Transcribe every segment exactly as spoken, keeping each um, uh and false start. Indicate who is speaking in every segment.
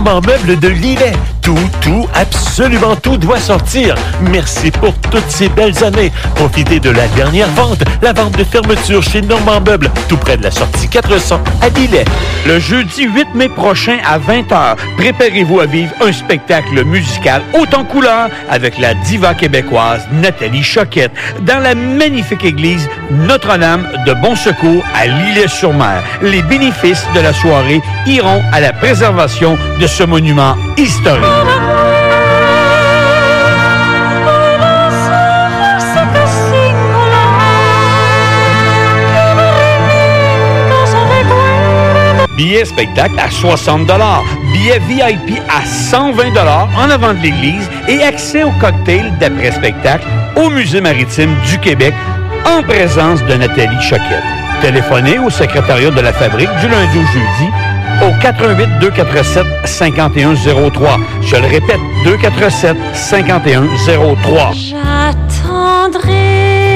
Speaker 1: Normand Meubles de Lillet. Tout, tout, absolument tout doit sortir. Merci pour toutes ces belles années. Profitez de la dernière vente, la vente de fermeture chez Normand Meubles, tout près de la sortie quatre cents à Lillet.
Speaker 2: Le jeudi huit mai prochain à vingt heures, préparez-vous à vivre un spectacle musical haut en couleur avec la diva québécoise Nathalie Choquette dans la magnifique église Notre-Dame de Bon Secours à Lillet-sur-Mer. Les bénéfices de la soirée iront à la préservation de ce monument historique. Billets spectacle à soixante dollars, billets V I P à cent vingt dollars en avant de l'église et accès au cocktail d'après-spectacle au Musée maritime du Québec en présence de Nathalie Choquette. Téléphonez au secrétariat de la Fabrique du lundi au jeudi au quatre un huit, deux quatre sept, cinq un zéro trois. Je le répète, deux quatre sept, cinq un zéro trois.
Speaker 3: J'attendrai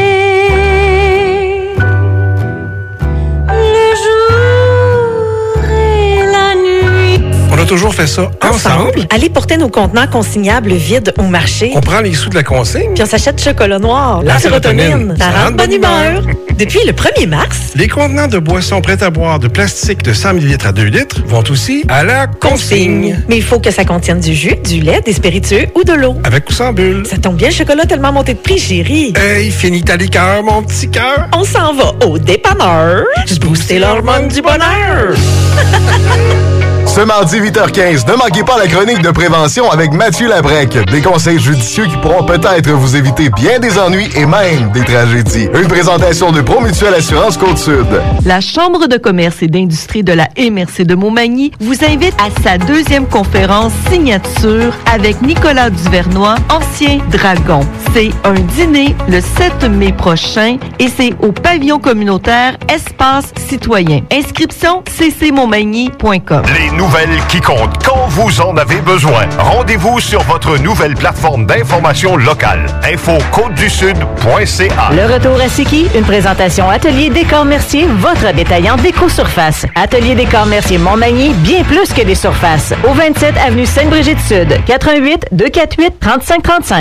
Speaker 3: le jour et la nuit.
Speaker 4: On a toujours fait ça ensemble. ensemble.
Speaker 5: Allez porter nos contenants consignables vides au marché.
Speaker 4: On prend les sous de la consigne.
Speaker 5: Puis on s'achète du chocolat noir.
Speaker 4: La, la sérotonine.
Speaker 5: sérotonine. Ça rend bonne humeur. Depuis le premier mars,
Speaker 4: les contenants de boissons prêtes à boire de plastique de cent millilitres à deux litres vont aussi à la consigne.
Speaker 5: consigne. Mais il faut que ça contienne du jus, du lait, des spiritueux ou de l'eau.
Speaker 4: Avec ou sans bulle.
Speaker 5: Ça tombe bien, le chocolat tellement monté de prix, chérie.
Speaker 4: Hey, finis ta liqueur, mon petit cœur.
Speaker 5: On s'en va au dépanneur.
Speaker 4: Booster l'hormone du bonheur.
Speaker 6: Ce mardi huit heures quinze, ne manquez pas la chronique de prévention avec Mathieu Labrec. Des conseils judicieux qui pourront peut-être vous éviter bien des ennuis et même des tragédies. Une présentation de Promutuelle Assurance Côte-Sud.
Speaker 7: La Chambre de commerce et d'industrie de la M R C de Montmagny vous invite à sa deuxième conférence signature avec Nicolas Duvernois, ancien dragon. C'est un dîner le sept mai prochain et c'est au pavillon communautaire Espace Citoyen. Inscription c c montmagny point com.
Speaker 8: Les nouvelles qui comptent quand vous en avez besoin. Rendez-vous sur votre nouvelle plateforme d'information locale. info côte du sud point c a.
Speaker 9: Le retour à Siki, une présentation Atelier Décor Mercier, votre détaillant déco-surface. Atelier Décor Mercier Montmagny, bien plus que des surfaces. Au vingt-sept avenue Sainte-Brigitte-Sud, quatre un huit, deux quatre huit, trois cinq trois cinq.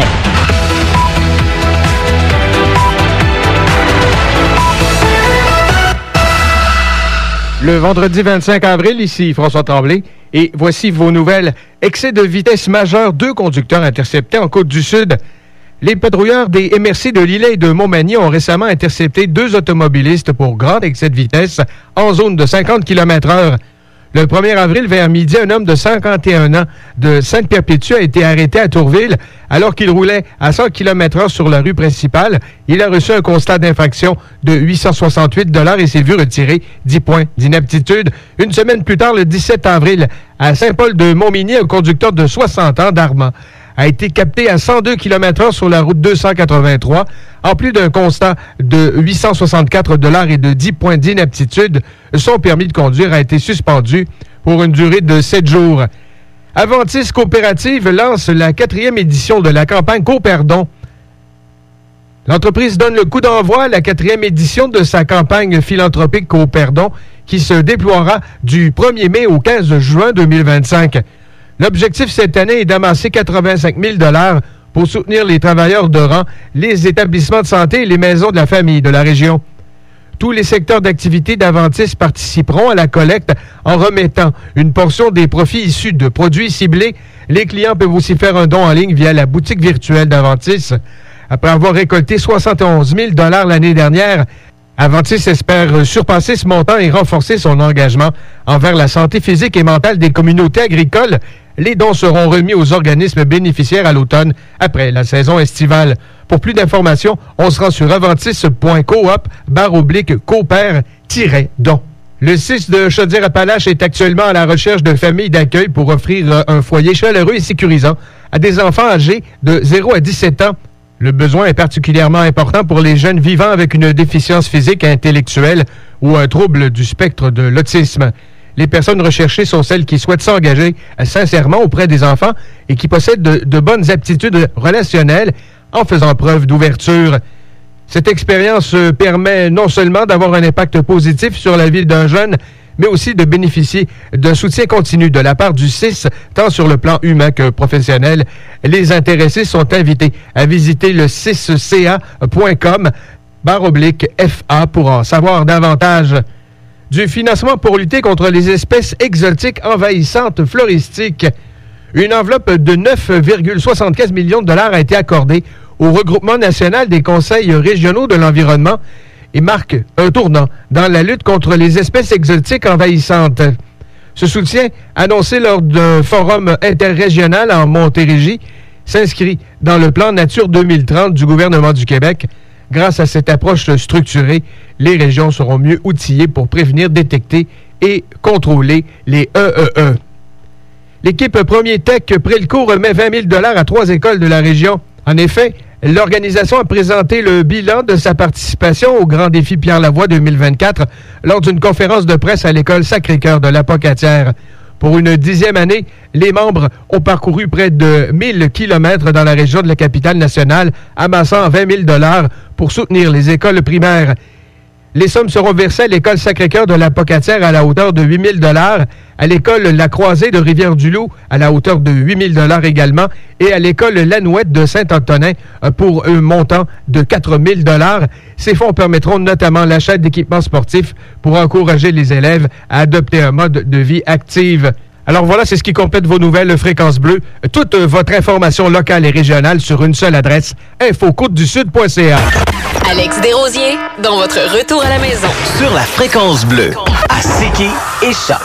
Speaker 10: Le vendredi vingt-cinq avril, ici François Tremblay, et voici vos nouvelles. Excès de vitesse majeur, deux conducteurs interceptés en Côte-du-Sud. Les patrouilleurs des M R C de Lillet et de Montmagny ont récemment intercepté deux automobilistes pour grand excès de vitesse en zone de cinquante kilomètres heure. Le premier avril, vers midi, un homme de cinquante et un ans de Sainte-Perpétue a été arrêté à Tourville alors qu'il roulait à cent kilomètres heure sur la rue principale. Il a reçu un constat d'infraction de huit cent soixante-huit dollars et s'est vu retirer dix points d'inaptitude. Une semaine plus tard, le dix-sept avril, à Saint-Paul-de-Montmagny, un conducteur de soixante ans d'Armand a été capté à cent deux kilomètres heure sur la route deux cent quatre-vingt-trois. En plus d'un constat de huit cent soixante-quatre dollars et de dix points d'inaptitude, son permis de conduire a été suspendu pour une durée de sept jours. Aventis Coopérative lance la quatrième édition de la campagne Coperdon. L'entreprise donne le coup d'envoi à la quatrième édition de sa campagne philanthropique Coperdon qui se déploiera du premier mai au quinze juin deux mille vingt-cinq. L'objectif cette année est d'amasser quatre-vingt-cinq mille dollars pour soutenir les travailleurs de rang, les établissements de santé et les maisons de la famille de la région. Tous les secteurs d'activité d'Aventis participeront à la collecte en remettant une portion des profits issus de produits ciblés. Les clients peuvent aussi faire un don en ligne via la boutique virtuelle d'Aventis. Après avoir récolté soixante et onze mille dollars l'année dernière, Aventis espère surpasser ce montant et renforcer son engagement envers la santé physique et mentale des communautés agricoles. Les dons seront remis aux organismes bénéficiaires à l'automne, après la saison estivale. Pour plus d'informations, on se rend sur aventis point coop barre oblique coopère-don. Le C I S de Chaudière-Appalaches est actuellement à la recherche de familles d'accueil pour offrir un foyer chaleureux et sécurisant à des enfants âgés de zéro à dix-sept ans. Le besoin est particulièrement important pour les jeunes vivant avec une déficience physique et intellectuelle ou un trouble du spectre de l'autisme. Les personnes recherchées sont celles qui souhaitent s'engager sincèrement auprès des enfants et qui possèdent de, de bonnes aptitudes relationnelles en faisant preuve d'ouverture. Cette expérience permet non seulement d'avoir un impact positif sur la vie d'un jeune, mais aussi de bénéficier d'un soutien continu de la part du C I S, tant sur le plan humain que professionnel. Les intéressés sont invités à visiter le six c a point com barre oblique F A pour en savoir davantage. Du financement pour lutter contre les espèces exotiques envahissantes floristiques. Une enveloppe de neuf virgule soixante-quinze millions de dollars a été accordée au regroupement national des conseils régionaux de l'environnement et marque un tournant dans la lutte contre les espèces exotiques envahissantes. Ce soutien, annoncé lors d'un forum interrégional en Montérégie, s'inscrit dans le plan Nature deux mille trente du gouvernement du Québec. Grâce à cette approche structurée, les régions seront mieux outillées pour prévenir, détecter et contrôler les E E E. L'équipe Premier Tech Prélco remet vingt mille dollars à trois écoles de la région. En effet, l'organisation a présenté le bilan de sa participation au Grand Défi Pierre Lavoie deux mille vingt-quatre lors d'une conférence de presse à l'école Sacré-Cœur de la Pocatière. Pour une dixième année, les membres ont parcouru près de mille kilomètres dans la région de la capitale nationale, amassant vingt mille dollars pour soutenir les écoles primaires. Les sommes seront versées à l'école Sacré-Cœur de la Pocatière à la hauteur de huit mille dollars, à l'école La Croisée de Rivière-du-Loup à la hauteur de huit mille dollars également, et à l'école Lanouette de Saint-Antonin pour un montant de quatre mille dollars. Ces fonds permettront notamment l'achat d'équipements sportifs pour encourager les élèves à adopter un mode de vie active. Alors voilà, c'est ce qui complète vos nouvelles Fréquence Bleue. Toute votre information locale et régionale sur une seule adresse, info côte du sud point c a.
Speaker 11: Alex Desrosiers, dans votre retour à la maison.
Speaker 12: Sur la Fréquence Bleue, à Séquy et Choc.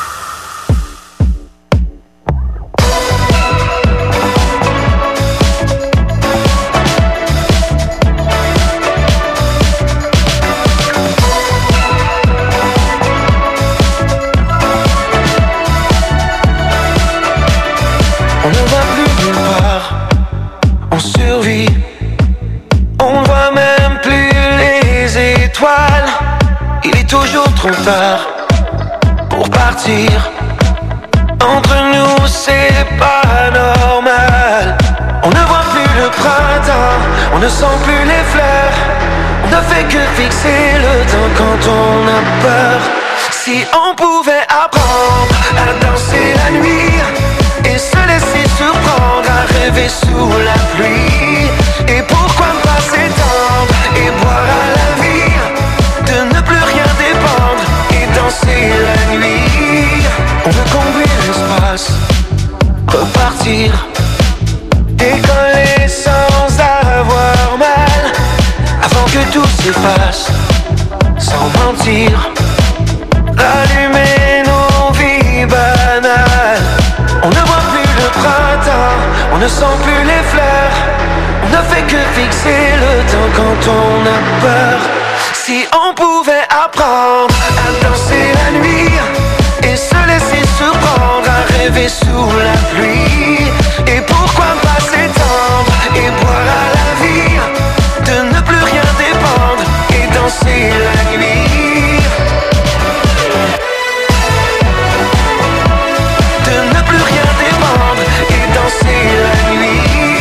Speaker 13: On ne va plus nulle part, on survit. On ne voit même plus les étoiles. Il est toujours trop tard pour partir. Entre nous c'est pas normal. On ne voit plus le printemps, on ne sent plus les fleurs. On ne fait que fixer le temps quand on a peur. Si on pouvait apprendre à danser la nuit et se laisser surprendre à rêver sous la pluie. Et pourquoi ne pas s'étendre et boire à la vie, de ne plus rien dépendre et danser la nuit. On veut combler l'espace, repartir, décoller sans avoir mal, avant que tout s'efface, sans mentir, rallumer nos vies banales. On ne voit plus le printemps, on ne sent plus les fleurs. On ne fait que fixer le temps quand on a peur. Si on pouvait apprendre à danser la nuit et se laisser surprendre à rêver sous la pluie. Et pourquoi ne pas s'étendre et boire à la vie, de ne plus rien dépendre et danser la nuit. De ne plus rien dépendre et danser la nuit.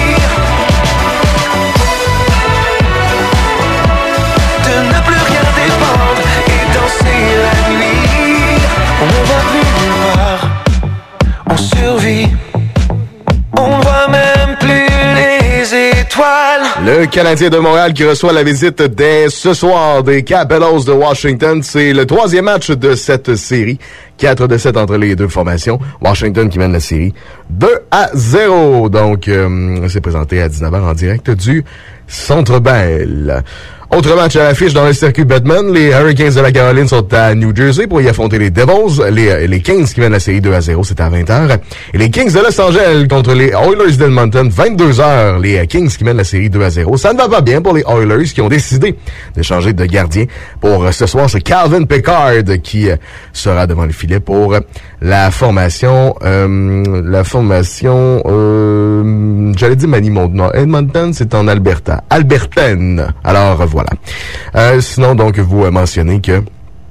Speaker 13: On ne va plus nulle part, on survit. On ne voit même plus les étoiles.
Speaker 6: Le Canadien de Montréal qui reçoit la visite dès ce soir des Capitals de Washington. C'est le troisième match de cette série. quatre de sept entre les deux formations. Washington qui mène la série deux à zéro. Donc, euh, c'est présenté à dix-neuf heures en direct du Centre Bell. Autre match à l'affiche dans le circuit Batman, les Hurricanes de la Caroline sont à New Jersey pour y affronter les Devils. Les, les Kings qui mènent la série deux à zéro, c'est à vingt heures. Et les Kings de Los Angeles contre les Oilers d'Edmonton, vingt-deux heures. Les Kings qui mènent la série deux à zéro. Ça ne va pas bien pour les Oilers qui ont décidé de changer de gardien. Pour ce soir, c'est Calvin Pickard qui sera devant le filet pour la formation, euh, la formation, euh, j'allais dire Manimont. Non, Edmonton, c'est en Alberta. Albertaine. Alors, voilà. Euh, sinon, donc, vous mentionnez que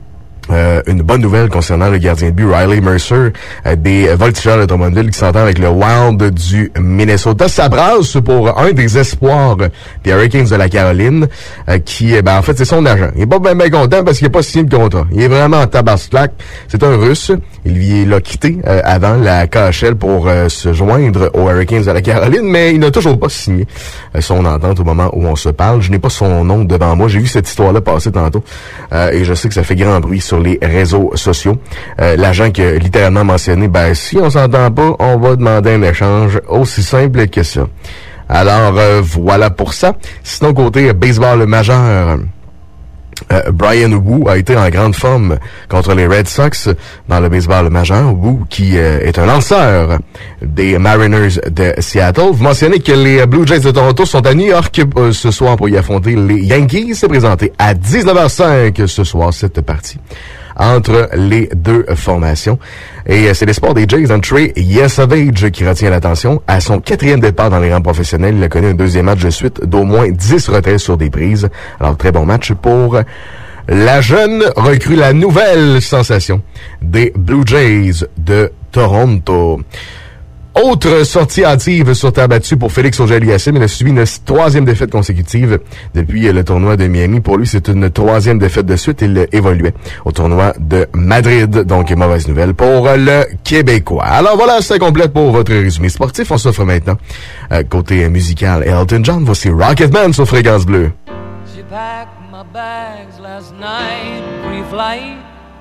Speaker 6: Euh, une bonne nouvelle concernant le gardien de but Riley Mercer euh, des Voltigeurs de Drummondville qui s'entend avec le Wild du Minnesota. Ça brasse pour un des espoirs des Hurricanes de la Caroline euh, qui, ben en fait, c'est son agent. Il est pas bien ben content parce qu'il n'a pas signé le contrat. Il est vraiment en tabaslac. C'est un Russe. Il l'a quitté euh, avant la K H L pour euh, se joindre aux Hurricanes de la Caroline, mais il n'a toujours pas signé euh, son entente au moment où on se parle. Je n'ai pas son nom devant moi. J'ai vu cette histoire-là passer tantôt euh, et je sais que ça fait grand bruit sur les réseaux sociaux. Euh, l'agent qui a littéralement mentionné, ben si on s'entend pas, on va demander un échange, aussi simple que ça. Alors euh, voilà pour ça. Sinon, côté baseball majeur, euh, Brian Wu a été en grande forme contre les Red Sox dans le baseball majeur. Wu qui euh, est un lanceur des Mariners de Seattle. Vous mentionnez que les Blue Jays de Toronto sont à New York euh, ce soir pour y affronter les Yankees. C'est présenté à dix-neuf heures cinq ce soir, cette partie entre les deux formations. Et euh, c'est l'espoir des Jays, Trey Yesavage, qui retient l'attention. À son quatrième départ dans les rangs professionnels, il a connu un deuxième match de suite d'au moins dix retraits sur des prises. Alors, très bon match pour la jeune recrue, la nouvelle sensation des Blue Jays de Toronto. Autre sortie hâtive sur terre battue pour Félix Auger-Aliassime. Il a subi une troisième défaite consécutive depuis le tournoi de Miami. Pour lui, c'est une troisième défaite de suite. Il évoluait au tournoi de Madrid. Donc, mauvaise nouvelle pour le Québécois. Alors voilà, c'est complet pour votre résumé sportif. On s'offre maintenant euh, côté musical Elton John. Voici Rocketman sur Fréquence Bleue.
Speaker 13: She packed my bags last night, pre-flight.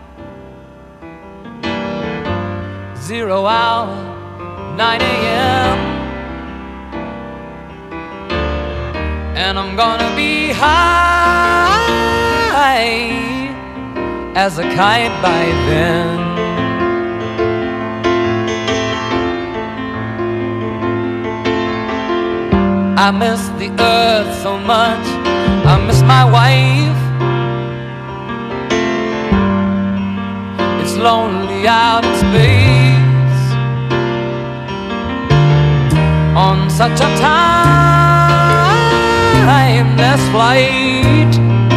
Speaker 13: Zero hour. nine a.m. And I'm gonna be high as a kite by then. I miss the earth so much, I miss my wife. It's lonely out in space on such a timeless flight.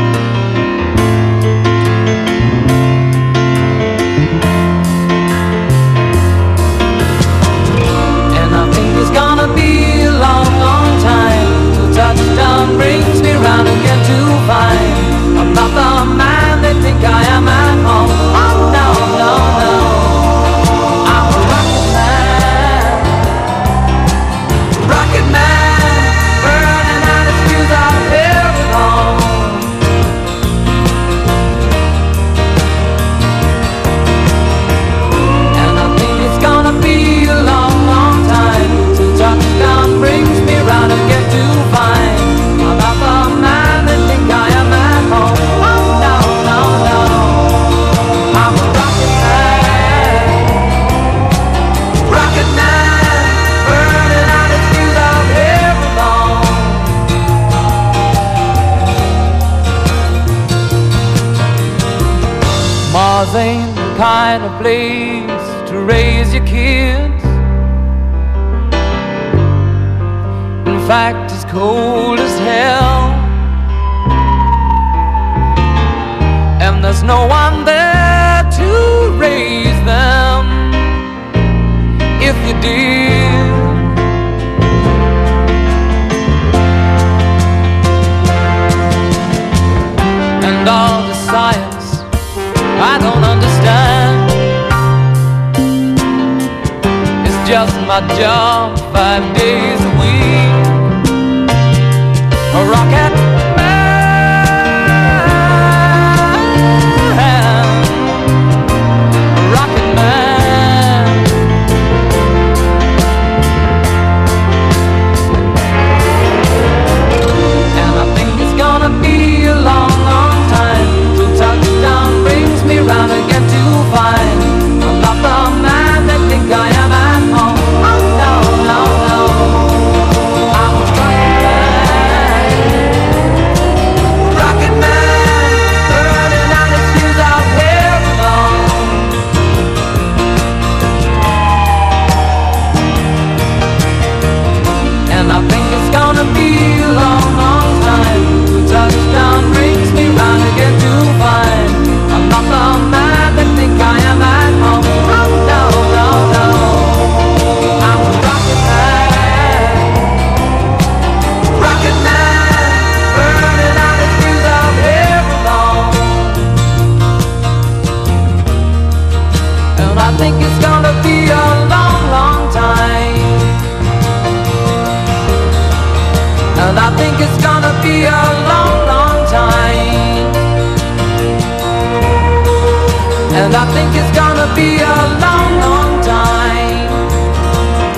Speaker 13: And I think it's gonna be a long, long time till touchdown brings me round again to find I'm not the man they think I am at home. Oh no, no, no, I'm a rocket man. Rocket man, burning out his fuse out here alone. And I think it's gonna be a long, long time till touchdown brings me round again to find I'm not the man that think I am at home. Oh no, no, no, I'm a rocket man. Rocket man, burning out his fuse out here alone. Mars ain't the kind of place to raise your kids. In fact, it's cold as hell, and there's no one there to raise them if you did. And all the science I don't understand, it's just my job five days a week. A rocket man, a rocket man. And I think it's gonna be a long, long time till touchdown brings me round again to find I'm not the man that think I am at home. Oh no, no, no, I'm a rocket man. I think it's gonna be a long, long time. And I think it's gonna be a long, long time.